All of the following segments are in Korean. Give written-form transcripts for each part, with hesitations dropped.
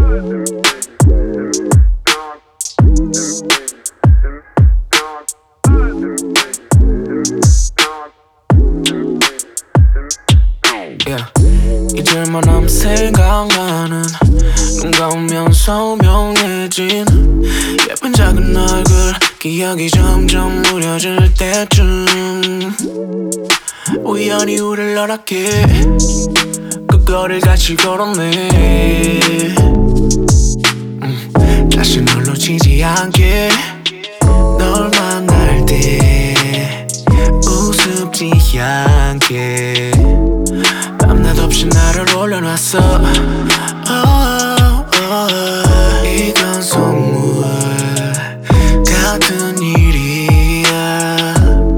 이들만 하면 생각나는 눈 감으면 선명해진 예쁜 작은 얼굴 기억이 점점 무뎌질 때쯤 우연히 우릴 알았기에 그 거리를 같이 걸었네. 다시 널 놓치지 않게 널 만날 때 우습지 않게 밤낮 없이 나를 올려놨어. 이건 선물 같은 일이야.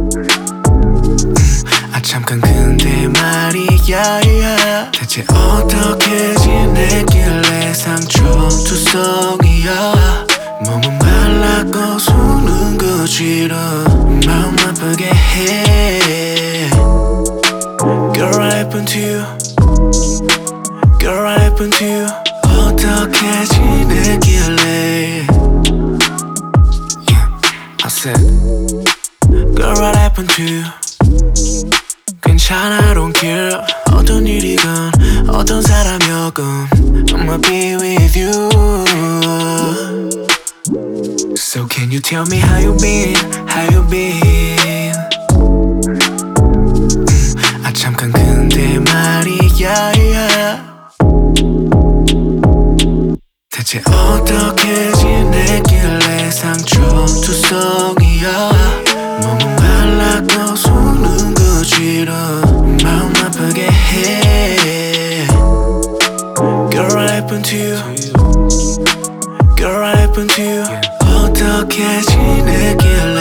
잠깐 근데 말이야 대체 어떻게 지냈길래 상처투성이야. 몸은 말랐고 손은 거칠어 마음 아프게 해. Girl, what happened to you? Girl, what happened to you? 어떻게 지내길래? I said, Girl, what happened to you? 괜찮아, I don't care. 어떤 일이건 어떤 사람이었건 I'ma be with you. So can you tell me how you been? How you been? 잠깐 근데 말이야 대체 어떻게 지냈길래 상처투성이야. 몸은 말랐고 손은 거칠어 마음 아프게 해. Girl, what happened to you? Girl, what happened to you? 어떻게 지냈길래